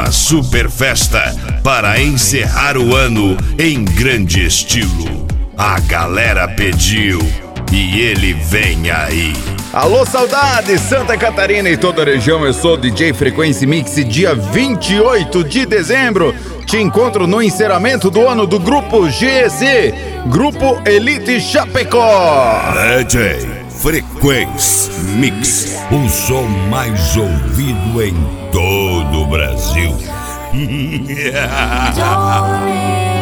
uma super festa para encerrar o ano em grande estilo. A galera pediu e ele vem aí. Alô, saudade, Santa Catarina e toda a região. Eu sou o DJ Frequência Mix. Dia 28 de dezembro te encontro no encerramento do ano do Grupo GEC, Grupo Elite Chapecó. DJ Frequência Mix, o som mais ouvido em todo o Brasil.